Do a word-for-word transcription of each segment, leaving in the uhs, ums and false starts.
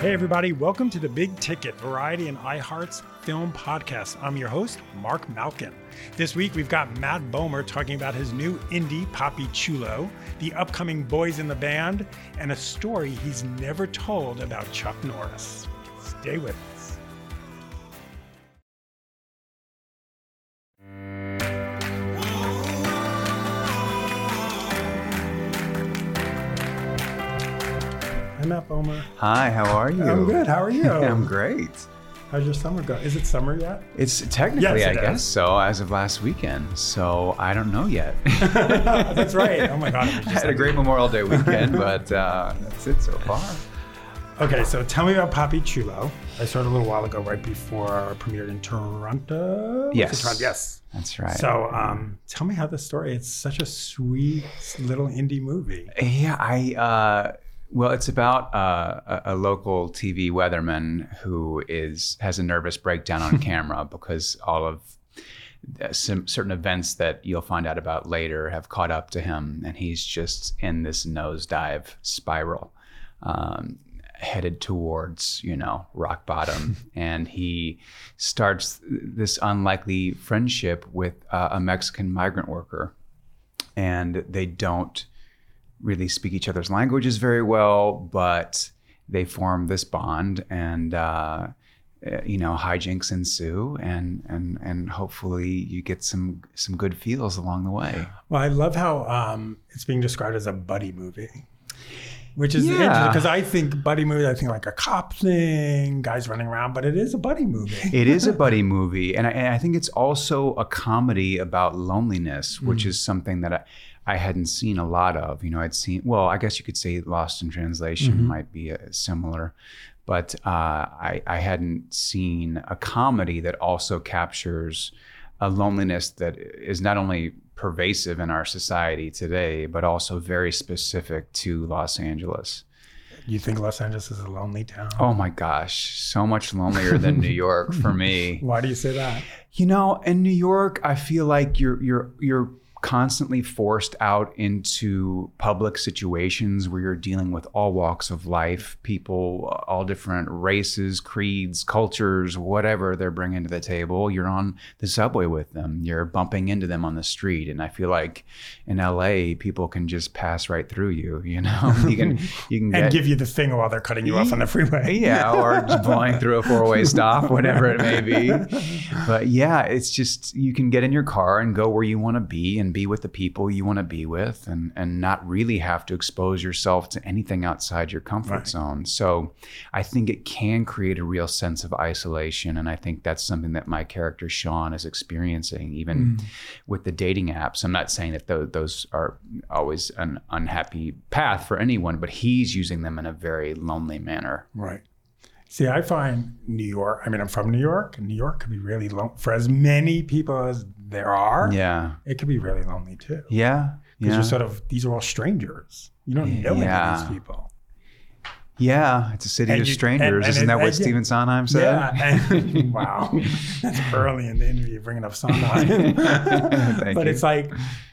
Hey everybody, welcome to the Big Ticket Variety and iHeart's Film Podcast. I'm your host, Mark Malkin. This week we've got Matt Bomer talking about his new indie, Papi Chulo, the upcoming Boys in the Band, and a story he's never told about Chuck Norris. Stay with us. Hi, Matt Bomer. Hi, how are you? I'm good. How are you? I'm great. How's your summer going? Is it summer yet? It's technically, Yes, I it guess is. so, as of last weekend. So I don't know yet. That's right. Oh my God. It was I just had a great Memorial Day weekend, but uh, that's it so far. Okay, so tell me about Papi Chulo. I started a little while ago, right before it premiered in Toronto. Was it Yes. Toronto? Yes. That's right. So um, tell me how the story, it's such a sweet little indie movie. Yeah, I, uh, well, it's about uh, a, a local T V weatherman who is has a nervous breakdown on camera because all of some certain events that you'll find out about later have caught up to him, and he's just in this nosedive spiral, um, headed towards, you know, rock bottom. And he starts this unlikely friendship with uh, a Mexican migrant worker, and they don't really speak each other's languages very well, but they form this bond, and uh, you know, hijinks ensue, and and and hopefully you get some some good feels along the way. Well, I love how um, it's being described as a buddy movie, which is Yeah. interesting because I think buddy movie, I think like a cop thing, guys running around, but it is a buddy movie. It is a buddy movie, and I, and I think it's also a comedy about loneliness, which Mm. is something that I, I hadn't seen a lot of. You know, I'd seen, well, I guess you could say Lost in Translation Mhm. might be uh similar, but uh, I, I hadn't seen a comedy that also captures a loneliness that is not only pervasive in our society today, but also very specific to Los Angeles. You think Los Angeles is a lonely town? Oh my gosh, so much lonelier than New York for me. Why do you say that? You know, in New York, I feel like you're you're you're constantly forced out into public situations where you're dealing with all walks of life, people, all different races, creeds, cultures, whatever they're bringing to the table. You're on the subway with them. You're bumping into them on the street. And I feel like in L A, people can just pass right through you, you know? You can you can And get, give you the finger while they're cutting you off on the freeway. yeah, or just blowing through a four-way stop, whatever it may be. But yeah, it's just, you can get in your car and go where you want to be and be with the people you want to be with, and and not really have to expose yourself to anything outside your comfort Right. zone. So I think it can create a real sense of isolation, and I think that's something that my character Sean is experiencing, even Mm. with the dating apps. I'm not saying that th- those are always an unhappy path for anyone, but he's using them in a very lonely manner. Right. See, I find New York, I mean, I'm from New York, and New York can be really lonely. For as many people as there are, Yeah. it can be really lonely too. Yeah. Because Yeah. you're sort of, these are all strangers. You don't know any Yeah. of these people. Yeah, it's a city And of you- strangers. and- and Isn't it- that what and- Stephen Sondheim said? Yeah. And, wow. That's early in the interview, bringing up Sondheim. Thank But you. it's like,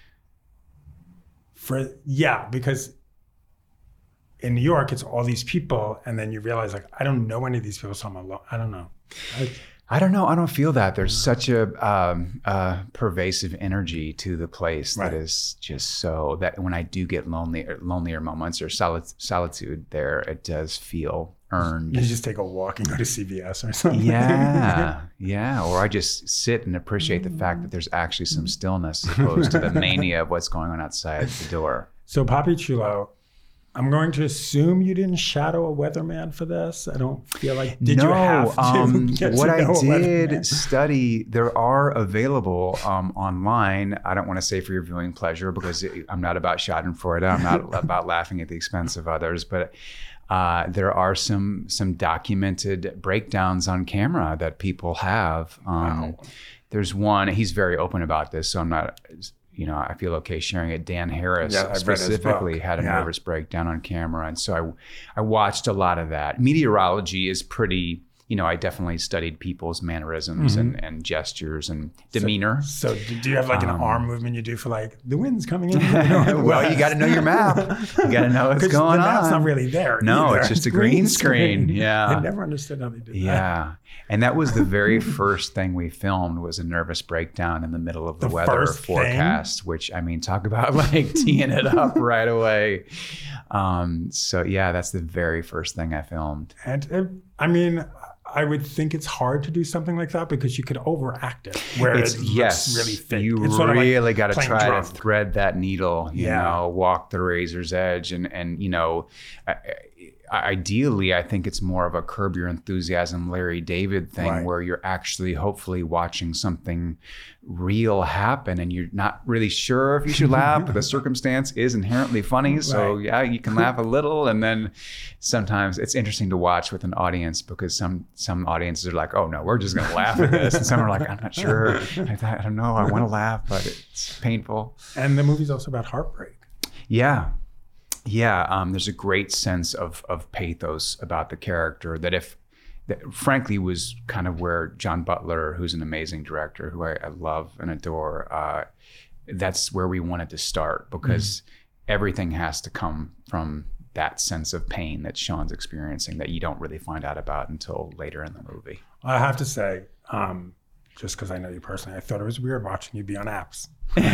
for, yeah, because in New York, it's all these people. And then you realize, like, I don't know any of these people, so I'm alone. I don't know. I, I don't know. I don't feel that. There's such a um, uh, pervasive energy to the place Right. that is just so that when I do get lonely, or lonelier moments or soli- solitude there, it does feel earned. you just take a walk and go to C V S or something. Yeah, yeah. Or I just sit and appreciate the fact that there's actually some stillness as opposed to the mania of what's going on outside the door. So Papi Chulo, I'm going to assume you didn't shadow a weatherman for this. I don't feel like, did no, you have to um, get what to I know a did weatherman? study, there are available um, online. I don't want to say for your viewing pleasure because it, I'm not about schadenfreude. I'm not about laughing at the expense of others, but uh, there are some some documented breakdowns on camera that people have. Um, Wow. There's one, he's very open about this, so I'm not, you know, I feel okay sharing it. Dan Harris Yeah, I've read his specifically book. had a Yeah. nervous breakdown on camera. And so I, I watched a lot of that. Meteorology is pretty, you know, I definitely studied people's mannerisms mm-hmm. and, and gestures and demeanor. So, so do you have like an um, arm movement you do for like the wind's coming in? Well, you got to know your map. You got to know what's going the on. Map's not really there. No, either. it's just a green, green screen. screen. Yeah. I never understood how they did yeah. that. Yeah. And that was the very first thing we filmed was a nervous breakdown in the middle of the, the weather forecast, thing? Which I mean, talk about like teeing it up right away. Um, so yeah, that's the very first thing I filmed. And it, I mean, I would think it's hard to do something like that because you could overact it where it's, it looks yes, really fake. You it's really like got to try drum. to thread that needle, you yeah. know, walk the razor's edge. And, and you know, I, ideally, I think it's more of a Curb Your Enthusiasm, Larry David thing right. where you're actually hopefully watching something real happen and you're not really sure if you should laugh, but the circumstance is inherently funny. So right. yeah, you can laugh a little. And then sometimes it's interesting to watch with an audience because some some audiences are like, oh no, we're just going to laugh at this. And some are like, I'm not sure. I, I don't know. I want to laugh, but it's painful. And the movie's also about heartbreak. Yeah. Yeah, um, there's a great sense of of pathos about the character that if, that frankly was kind of where John Butler, who's an amazing director, who I, I love and adore, uh, that's where we wanted to start because mm-hmm. everything has to come from that sense of pain that Sean's experiencing that you don't really find out about until later in the movie. I have to say, um, just because I know you personally, I thought it was weird watching you be on apps. You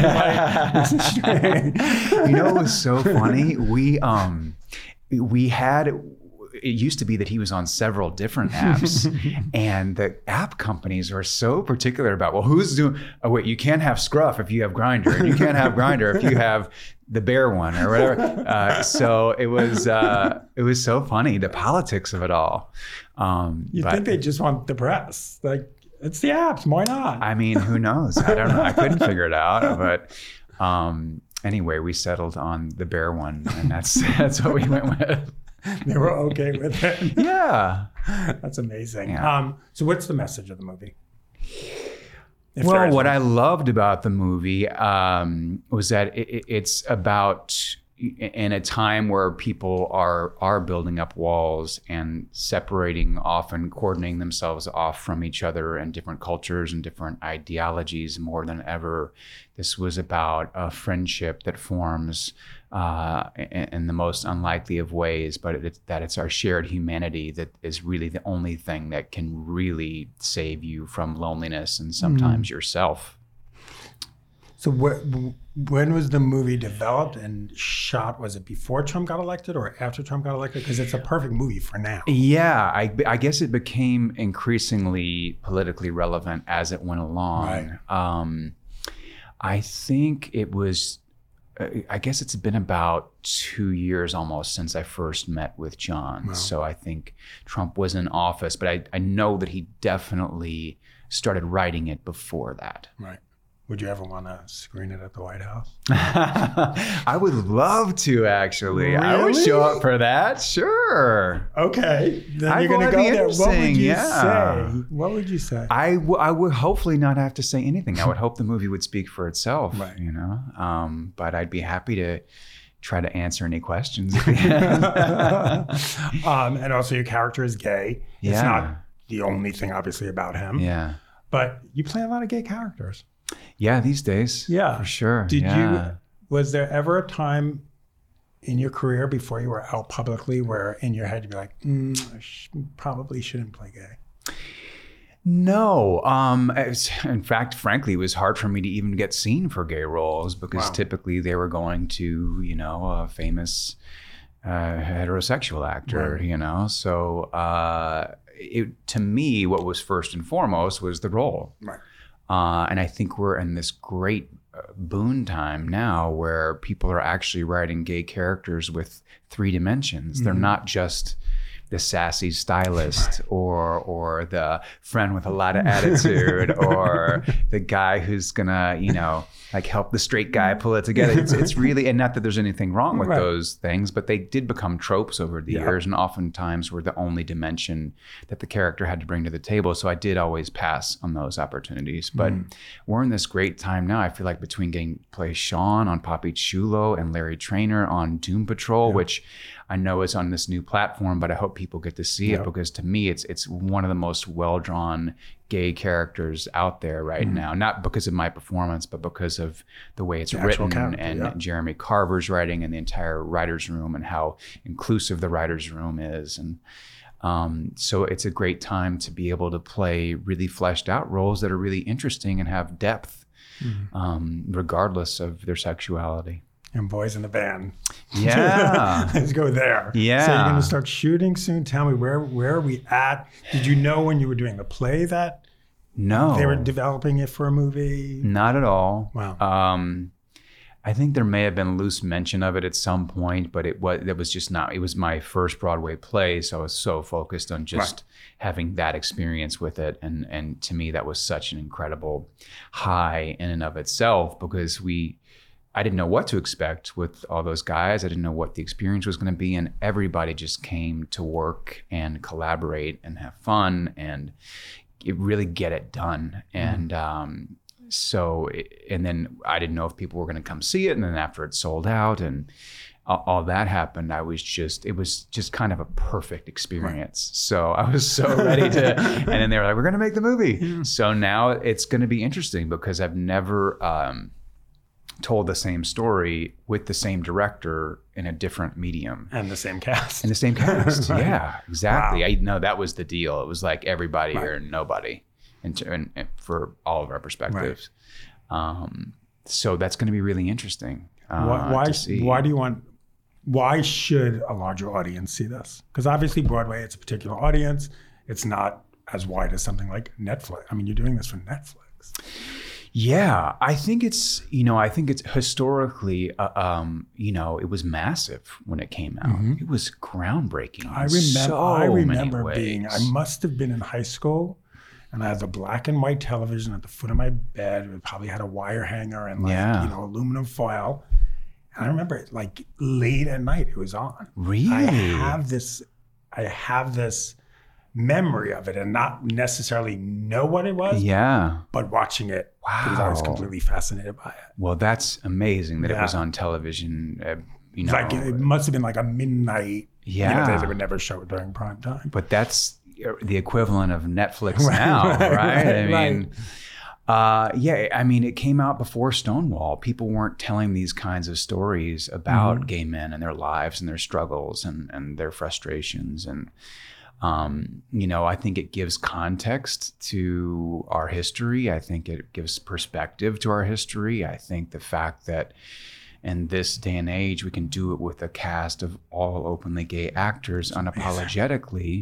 know, it was so funny. We um, we had. It used to be that he was on several different apps, and the app companies are so particular about, well, who's doing? Oh wait, you can't have Scruff if you have Grindr, and you can't have Grindr if you have the bear one or whatever. Uh, so it was uh, it was so funny, the politics of it all. Um, you but, think they just want the press, like. It's the apps. Why not? I mean, who knows? I don't know. I couldn't figure it out. But um, anyway, we settled on the bear one, and that's that's what we went with. They were okay with it. Yeah, that's amazing. Yeah. Um, so, what's the message of the movie? If well, what one. I loved about the movie um, was that it, it's about. In a time where people are are building up walls and separating off and coordinating themselves off from each other and different cultures and different ideologies more than ever, this was about a friendship that forms uh, in, in the most unlikely of ways, but it's, that it's our shared humanity that is really the only thing that can really save you from loneliness and sometimes mm. yourself. So wh- when was the movie developed and shot? Was it before Trump got elected or after Trump got elected? Because it's a perfect movie for now. Yeah, I, I guess it became increasingly politically relevant as it went along. Right. Um, I think it was, I guess it's been about two years almost since I first met with John. Wow. So I think Trump was in office, but I, I know that he definitely started writing it before that. Right. Would you ever want to screen it at the White House? I would love to, actually. Really? I would show up for that. Sure. Okay. Then I you're going to go there. What would you yeah. say? What would you say? I, w- I would hopefully not have to say anything. I would hope the movie would speak for itself, right. you know? Um, but I'd be happy to try to answer any questions. um, and also your character is gay. Yeah. It's not the only thing, obviously, about him. Yeah. But you play a lot of gay characters. Yeah, these days. Yeah. For sure. Did yeah. you, was there ever a time in your career before you were out publicly where in your head you'd be like, mm, I sh- probably shouldn't play gay? No. Um, in fact, frankly, it was hard for me to even get seen for gay roles because wow. typically they were going to, you know, a famous uh, heterosexual actor, right. you know. So uh, it, to me, what was first and foremost was the role. Right. Uh, and I think we're in this great uh, boon time now where people are actually writing gay characters with three dimensions. Mm-hmm. They're not just the sassy stylist or or the friend with a lot of attitude or the guy who's gonna, you know, like help the straight guy pull it together. It's, it's really, and not that there's anything wrong with right. those things, but they did become tropes over the yeah. years and oftentimes were the only dimension that the character had to bring to the table. So I did always pass on those opportunities. But mm. we're in this great time now. I feel like between getting to play Sean on Papi Chulo and Larry Trainor on Doom Patrol, yeah. which I know is on this new platform, but I hope people get to see Yep. it, because to me, it's it's one of the most well-drawn gay characters out there right mm-hmm. now. Not because of my performance, but because of the way it's the written and yeah. Jeremy Carver's writing and the entire writer's room and how inclusive the writer's room is. And um, so it's a great time to be able to play really fleshed out roles that are really interesting and have depth, mm-hmm. um, regardless of their sexuality. And Boys in the Band. Yeah. Let's go there. Yeah. So you're going to start shooting soon. Tell me, where where are we at? Did you know when you were doing the play that no. they were developing it for a movie? Not at all. Wow. Um, I think there may have been loose mention of it at some point, but it was, it was just not, it was my first Broadway play. So I was so focused on just right. having that experience with it. And, and to me, that was such an incredible high in and of itself, because we, I didn't know what to expect with all those guys. I didn't know what the experience was going to be. And everybody just came to work and collaborate and have fun and it really get it done. And um, so, and then I didn't know if people were going to come see it. And then after it sold out and all, all that happened, I was just, it was just kind of a perfect experience. Right. So I was so ready to, and then they were like, we're going to make the movie. Yeah. So now it's going to be interesting because I've never, um, told the same story with the same director in a different medium. And the same cast. And the same cast, right. Yeah, exactly. Wow. I know that was the deal. It was like everybody right. or nobody, and, and, and for all of our perspectives. Right. Um, so that's going to be really interesting. Uh, why, why, to see. why do you want, why should a larger audience see this? Because obviously Broadway, it's a particular audience. It's not as wide as something like Netflix. I mean, you're doing this for Netflix. Yeah, I think it's, you know, I think it's historically, uh, um, you know, it was massive when it came out. Mm-hmm. It was groundbreaking. I remember, so I remember being, I must have been in high school and I had the black and white television at the foot of my bed. It probably had a wire hanger and like, yeah. you know, aluminum foil. And I remember it like late at night it was on. Really? I have this, I have this memory of it and not necessarily know what it was. Yeah. But watching it, wow. because I was completely fascinated by it. Well, that's amazing that yeah. it was on television. Uh, you know, like it must have been like a midnight. Yeah. You know, they would never show it during prime time. But that's the equivalent of Netflix now, right? right? I mean, right. Uh, yeah, I mean, it came out before Stonewall. People weren't telling these kinds of stories about mm-hmm. gay men and their lives and their struggles and, and their frustrations. And, um, you know, I think it gives context to our history. I think it gives perspective to our history. I think the fact that in this day and age, we can do it with a cast of all openly gay actors unapologetically.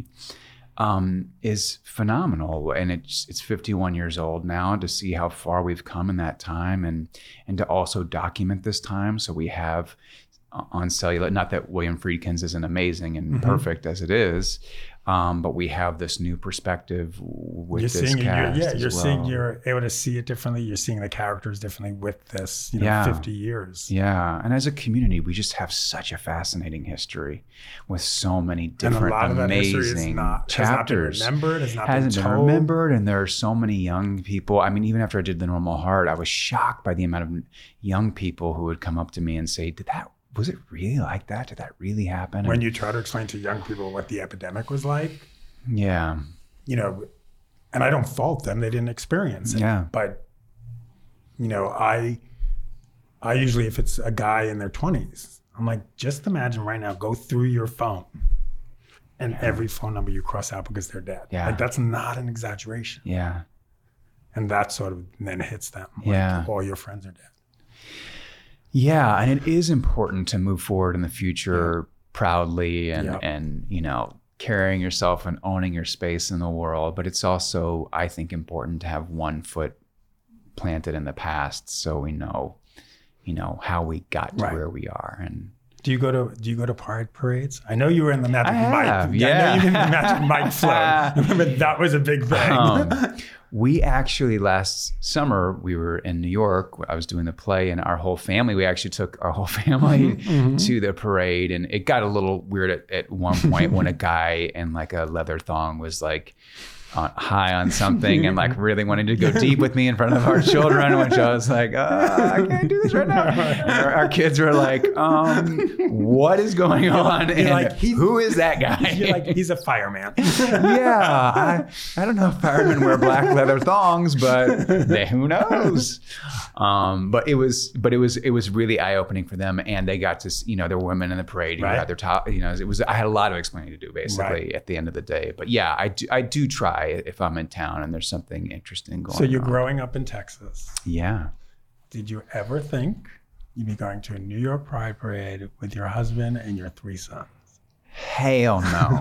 Um, is phenomenal. And it's it's fifty-one years old now, to see how far we've come in that time, and and to also document this time. So we have on cellular, not that William Friedkin's isn't amazing and mm-hmm. perfect as it is, um, but we have this new perspective with you're this seeing cast. It, you're, yeah, you're well. seeing, you're able to see it differently. You're seeing the characters differently with this, you know, yeah. fifty years. Yeah, and as a community, we just have such a fascinating history with so many different and a lot amazing of that history is not, chapters. Has not been remembered, has not hasn't been, been told. remembered, and there are so many young people. I mean, even after I did The Normal Heart, I was shocked by the amount of young people who would come up to me and say, "Did that? Was it really like that? Did that really happen?" When and, you try to explain to young people what the epidemic was like, yeah, you know, and I don't fault them; they didn't experience it. Yeah, but you know, I, I usually, if it's a guy in their twenties, I'm like, just imagine right now, go through your phone, and yeah. every phone number you cross out because they're dead. Yeah, like that's not an exaggeration. Yeah, and that sort of then hits them. Like, yeah, all your friends are dead. Yeah, and it is important to move forward in the future yeah. proudly and, yeah. and, you know, carrying yourself and owning your space in the world. But it's also, I think, important to have one foot planted in the past so we know, you know, how we got to right. where we are. And do you go to do you go to pride parades? I know you were in the Magic I Mike. have, Yeah, yeah. I know you did the Magic Mike float. Remember that was a big thing. Um, we actually last summer we were in New York. I was doing the play, and our whole family. We actually took our whole family mm-hmm. to the parade, and it got a little weird at, at one point when a guy in like a leather thong was like on, high on something and like really wanting to go deep with me in front of our children, which I was like, uh, I can't do this right now. And our, our kids were like, um, what is going on? You're and like, who is that guy? You're like, he's a fireman. yeah, I, I don't know if firemen wear black leather thongs, but they, who knows? Um, but it was, but it was, it was really eye opening for them, and they got to, you know, there were women in the parade who right. had their top, you know, it was. I had a lot of explaining to do basically right. at the end of the day. But yeah, I do, I do try if I'm in town and there's something interesting going on. So you're on. Growing up in Texas. Yeah. Did you ever think you'd be going to a New York Pride Parade with your husband and your three sons? Hell no.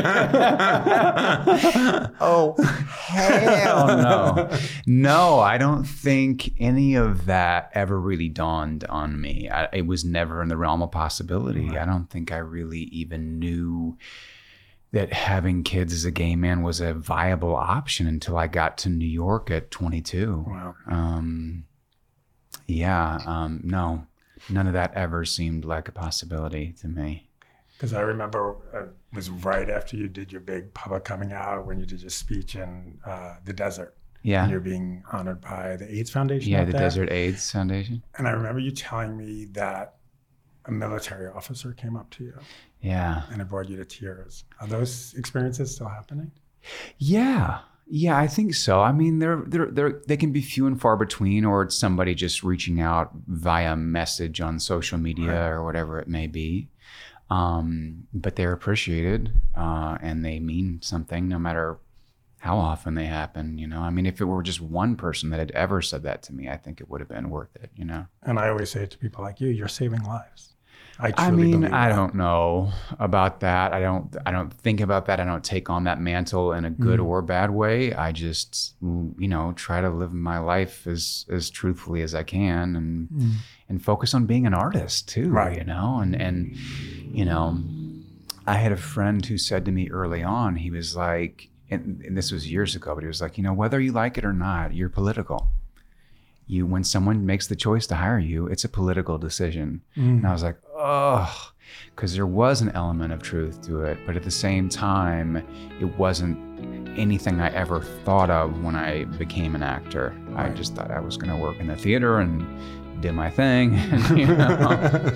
oh, hell no. No, I don't think any of that ever really dawned on me. I, it was never in the realm of possibility. Right. I don't think I really even knew that having kids as a gay man was a viable option until I got to New York at twenty-two. Wow. Um, yeah, um, no, none of that ever seemed like a possibility to me. Because I remember it was right after you did your big public coming out when you did your speech in uh, the desert. Yeah. And you're being honored by the AIDS Foundation. Yeah, the there. Desert AIDS Foundation. And I remember you telling me that a military officer came up to you. Yeah. And it brought you to tears. Are those experiences still happening? Yeah. Yeah, I think so. I mean, they're, they're, they're, they can be few and far between, or it's somebody just reaching out via message on social media right. or whatever it may be. Um, but they're appreciated, uh, and they mean something no matter how often they happen, you know? I mean, if it were just one person that had ever said that to me, I think it would have been worth it, you know? And I always say to people like you, you're saving lives. I, I mean, I that. don't know about that. I don't, I don't think about that. I don't take on that mantle in a good mm. or bad way. I just, you know, try to live my life as, as truthfully as I can, and, mm. and focus on being an artist too, right. you know? And, and, you know, I had a friend who said to me early on, he was like, and, and this was years ago, but he was like, you know, whether you like it or not, you're political. You, when someone makes the choice to hire you, it's a political decision. Mm. And I was like, oh, because there was an element of truth to it. But at the same time, it wasn't anything I ever thought of when I became an actor. Right. I just thought I was going to work in the theater and did my thing. You know?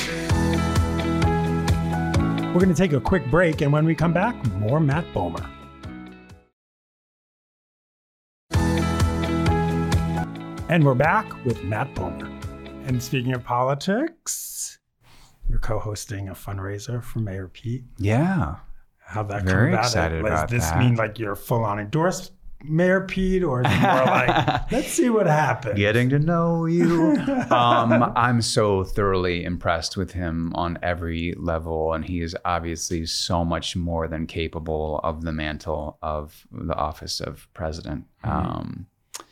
We're going to take a quick break, and when we come back, more Matt Bomer. And we're back with Matt Bomer. And speaking of politics, you're co-hosting a fundraiser for Mayor Pete. Yeah. How'd that Very come about? excited Does about this that. mean like you're full on endorsed Mayor Pete, or is it more like, let's see what happens? Getting to know you. um, I'm so thoroughly impressed with him on every level, and he is obviously so much more than capable of the mantle of the office of president. Mm-hmm. Um,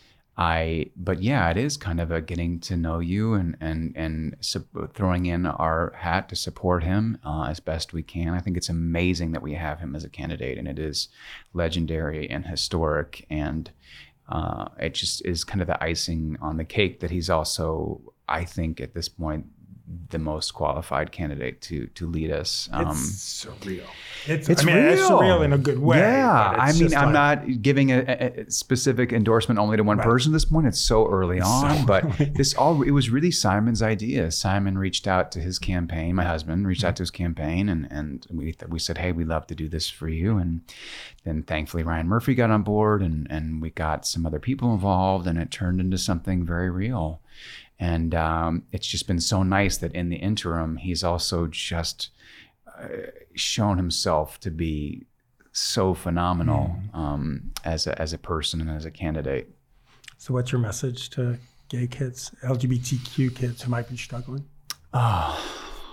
I, but yeah, it is kind of a getting to know you, and and and su- throwing in our hat to support him uh, as best we can. I think it's amazing that we have him as a candidate, and it is legendary and historic, and uh, it just is kind of the icing on the cake that he's also, I think, at this point, the most qualified candidate to to lead us. Um, it's surreal. It's, it's I mean, real. It's surreal in a good way. Yeah, I mean, I'm like, not giving a, a specific endorsement only to one right. person at this point. It's so early it's on, so but early. this all it was really Simon's idea. Simon reached out to his campaign. My husband reached mm-hmm. out to his campaign, and and we we said, hey, we'd love to do this for you. And then thankfully Ryan Murphy got on board, and and we got some other people involved, and it turned into something very real. And um, it's just been so nice that in the interim, he's also just uh, shown himself to be so phenomenal mm. um, as a, as a person and as a candidate. So what's your message to gay kids, L G B T Q kids who might be struggling? Oh,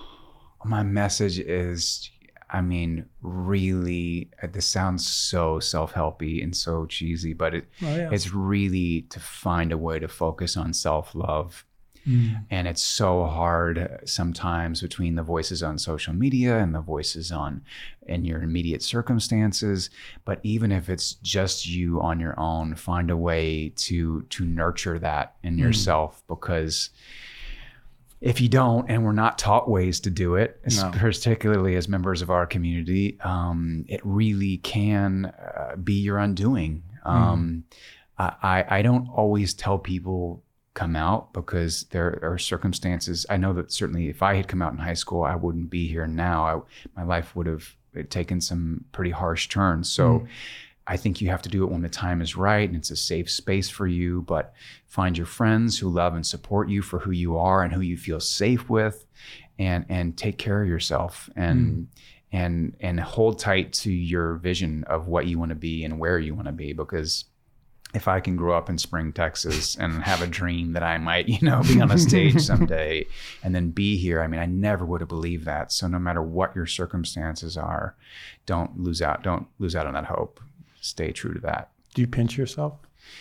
my message is, I mean, really, this sounds so self-helpy and so cheesy, but it, oh, yeah. it's really to find a way to focus on self-love. Mm. And it's so hard sometimes between the voices on social media and the voices on in your immediate circumstances. But even if it's just you on your own, find a way to to nurture that in mm. yourself, because if you don't, and we're not taught ways to do it, No. particularly as members of our community, um, it really can uh, be your undoing. Um, mm. I, I don't always tell people come out because there are circumstances. I know that certainly if I had come out in high school, I wouldn't be here now. I, my life would have taken some pretty harsh turns. So mm. I think you have to do it when the time is right and it's a safe space for you, but find your friends who love and support you for who you are and who you feel safe with, and and take care of yourself and mm. and and hold tight to your vision of what you want to be and where you want to be. Because if I can grow up in Spring, Texas and have a dream that I might, you know, be on a stage someday and then be here, I mean, I never would have believed that. So no matter what your circumstances are, don't lose out, don't lose out on that hope. Stay true to that. Do you pinch yourself?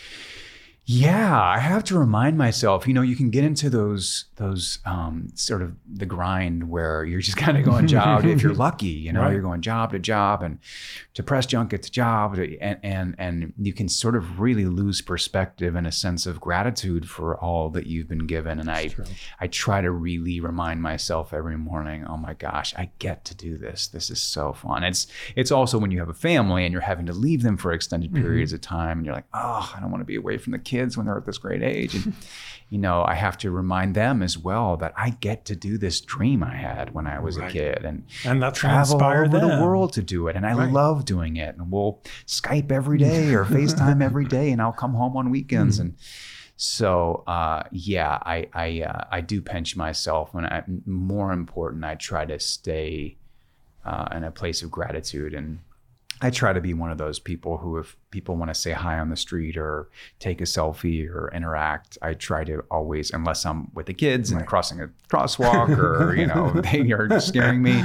Yeah, I have to remind myself, you know, you can get into those, those um, sort of the grind where you're just kind of going job, if you're lucky, you know, right. You're going job to job and to press junket to job. To, and, and, and you can sort of really lose perspective and a sense of gratitude for all that you've been given. And I, I try to really remind myself every morning, oh my gosh, I get to do this. This is so fun. It's, it's also when you have a family and you're having to leave them for extended periods mm-hmm. of time and you're like, oh, I don't want to be away from the kids when they're at this great age. And, you know, I have to remind them as well that I get to do this dream I had when I was right. a kid and, and that's travel inspire over them. the world to do it. And I right. love doing it. And we'll Skype every day or FaceTime every day, and I'll come home on weekends. Mm. And so, uh, yeah, I I, uh, I do pinch myself. And I, more important, I try to stay uh, in a place of gratitude. And I try to be one of those people who, if people want to say hi on the street or take a selfie or interact, I try to always, unless I'm with the kids and right. crossing a crosswalk or, you know, they are scaring me,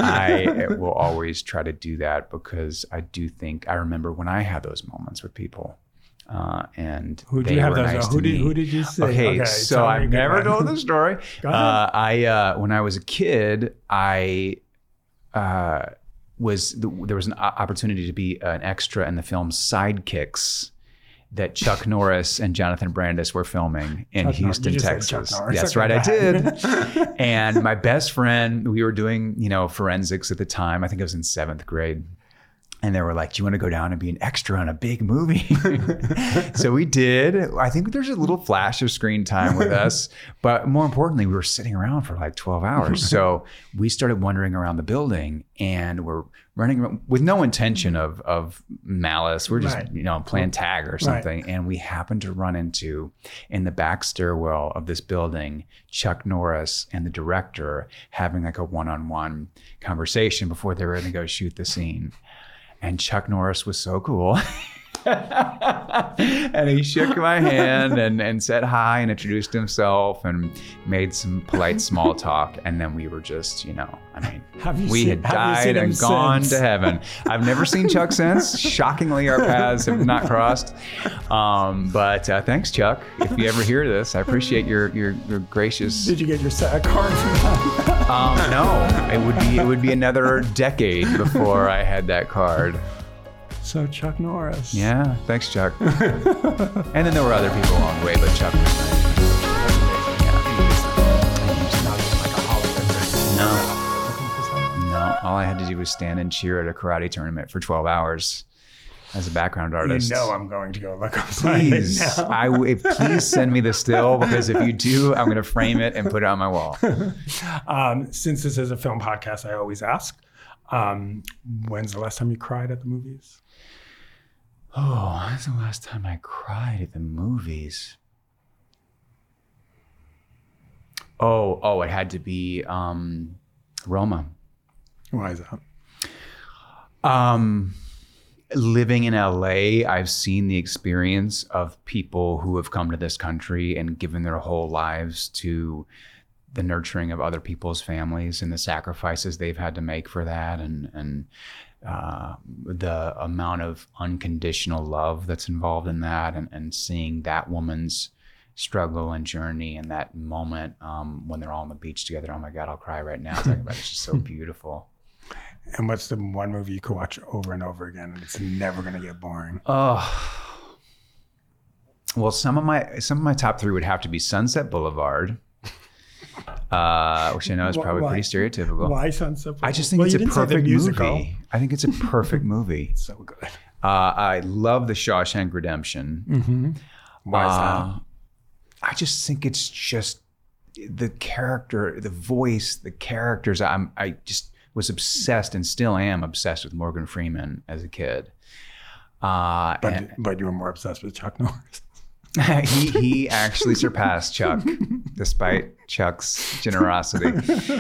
I will always try to do that because I do think, I remember when I had those moments with people. Uh, and who did they you have were those? nice who to did me. who did you say? Okay, okay so I've never told the story. Go ahead. Uh, I uh, when I was a kid, I uh, was there was an opportunity to be an extra in the film Sidekicks that Chuck Norris and Jonathan Brandis were filming in Chuck Houston, Nor- Texas. Norris, That's okay, right, I did. And my best friend, we were doing, you know, forensics at the time. I think I was in seventh grade. And they were like, do you want to go down and be an extra on a big movie? So we did. I think there's a little flash of screen time with us. But more importantly, we were sitting around for like twelve hours. So we started wandering around the building and we're running around with no intention of, of malice. We're just, right. you know, playing tag or something. Right. And we happened to run into, in the back stairwell of this building, Chuck Norris and the director having like a one-on-one conversation before they were going to go shoot the scene. And Chuck Norris was so cool. And he shook my hand and, and said hi and introduced himself and made some polite small talk. And then we were just, you know, I mean, we seen, had died and gone since? to heaven. I've never seen Chuck since. Shockingly, our paths have not crossed. Um, but uh, thanks, Chuck. If you ever hear this, I appreciate your your, your gracious. Did you get your set card from that? um, no, it would be it would be another decade before I had that card. So Chuck Norris. Yeah, thanks, Chuck. And then there were other people along the way, but Chuck was nice. No, no. All I had to do was stand and cheer at a karate tournament for twelve hours as a background artist. You know I'm going to go look up. Please, right now. I w- please send me the still, because if you do, I'm going to frame it and put it on my wall. Um, since this is a film podcast, I always ask, um, when's the last time you cried at the movies? Oh, when's the last time I cried at the movies? Oh, oh, it had to be um, Roma. Why is that? Um, living in L A, I've seen the experience of people who have come to this country and given their whole lives to the nurturing of other people's families and the sacrifices they've had to make for that, and and uh, the amount of unconditional love that's involved in that, and, and seeing that woman's struggle and journey and that moment um, when they're all on the beach together. Oh my God, I'll cry right now talking about it. It's just so beautiful. And what's the one movie you could watch over and over again and it's never going to get boring? Oh, well, some of my some of my top three would have to be Sunset Boulevard. uh, which I know is probably Why? pretty stereotypical. Why Sunset Boulevard? I just think well, it's you a didn't say the perfect musical. movie. I think it's a perfect movie. So good. Uh, I love The Shawshank Redemption. Mm-hmm. Why is Uh, that? I just think it's just the character, the voice, the characters. I'm, I just was obsessed and still am obsessed with Morgan Freeman as a kid. Uh, But, and but you were more obsessed with Chuck Norris. he he actually surpassed Chuck, despite Chuck's generosity.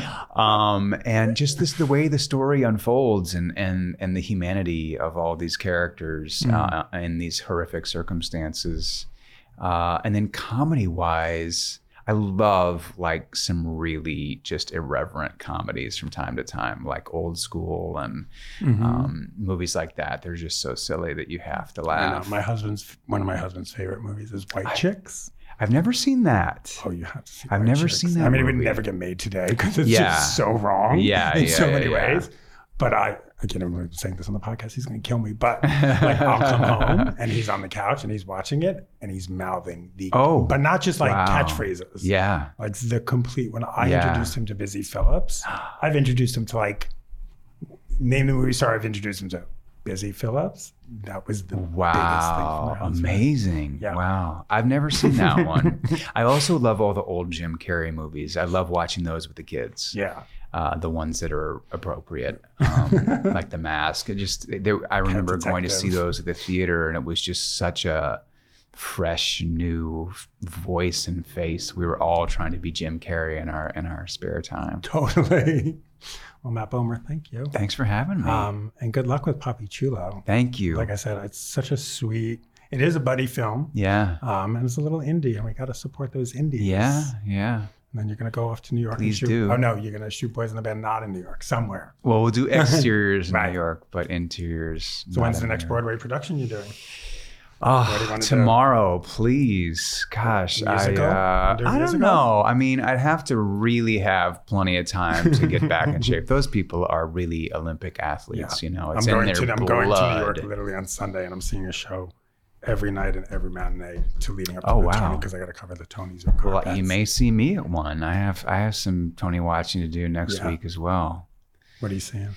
Um, and just this, the way the story unfolds, and and and the humanity of all these characters Mm. uh, in these horrific circumstances. Uh, and then comedy-wise, I love like some really just irreverent comedies from time to time, like Old School and Mm-hmm. um, movies like that. They're just so silly that you have to I know, laugh. my husband's one of my husband's favorite movies is White Chicks. I've never seen that. Oh, you have to see. I've White never Chicks. seen that I mean, it would movie. never get made today because it's Yeah. just so wrong. Yeah, in yeah, so yeah, many yeah. ways. But I, again, I'm saying this on the podcast. He's going to kill me. But like, I'll come home and he's on the couch and he's watching it and he's mouthing the, Oh, but not just like wow. catchphrases. Yeah. Like the complete. When I Yeah. introduced him to Busy Phillips, I've introduced him to like name the movie star. I've introduced him to Busy Phillips. That was the biggest thing for my Wow. husband. Amazing. Yeah. Wow. I've never seen that one. I also love all the old Jim Carrey movies. I love watching those with the kids. Yeah. Uh, the ones that are appropriate, um, like The Mask. It just, they, I remember going to see Detective. those at the theater, and it was just such a fresh, new voice and face. We were all trying to be Jim Carrey in our in our spare time. Totally. Well, Matt Bomer, thank you. Thanks for having me. Um, and good luck with Papi Chulo. Thank you. Like I said, it's such a sweet, it is a buddy film. yeah. Um, and it's a little indie, and we got to support those indies. Yeah. Yeah. And then you're going to go off to New York Please and shoot. do. Oh, no, you're going to shoot Boys in the Band not in New York, somewhere. Well, we'll do exteriors in Right. New York, but interiors. So not when's the in next New York. Broadway production you're doing? Oh, What do you wanna do? tomorrow, please. Gosh, I, Musical? uh, Do a I don't musical? know. I mean, I'd have to really have plenty of time to get back in shape. Those people are really Olympic athletes, you know. It's I'm in going their to I'm blood. going to New York literally on Sunday, and I'm seeing a show every night and every matinee to leading up to Oh, the wow. Tony because I got to cover the Tonys. Or Well, Carpets. you may see me at one. I have I have some Tony watching to do next Yeah. week as well. What are you seeing?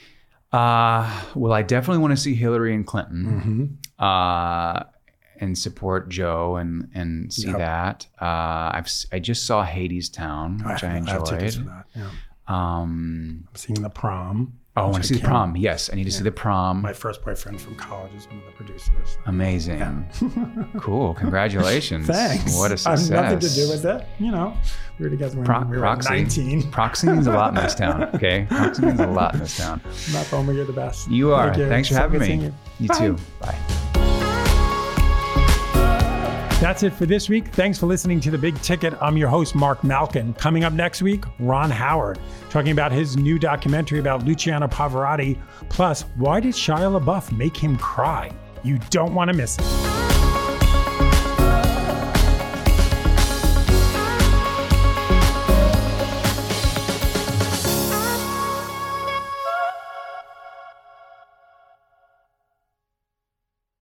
Uh, well, I definitely want to see Hillary and Clinton. Mm-hmm. uh, and support Joe and and see Yep. that. Uh, I've s- I just saw Hadestown, which I, have- have tickets for enjoyed. that. Yeah. Um, I'm seeing The Prom. oh, I which want to see the can't- prom. Yes, I need to see the prom. My first boyfriend from college is one of the producers. Amazing, cool. Congratulations. Thanks. What a I success. have nothing to do with it. You know, we were together when Pro- we were proxy. nineteen. Proxy means a lot in this town. Okay, proxy means a lot in this town. Matt Bomer, you're the best. You are. Thank Thanks for So having good seeing me. You, You Bye. too. Bye. That's it for this week. Thanks for listening to The Big Ticket. I'm your host, Mark Malkin. Coming up next week, Ron Howard, talking about his new documentary about Luciano Pavarotti. Plus, why did Shia LaBeouf make him cry? You don't want to miss it.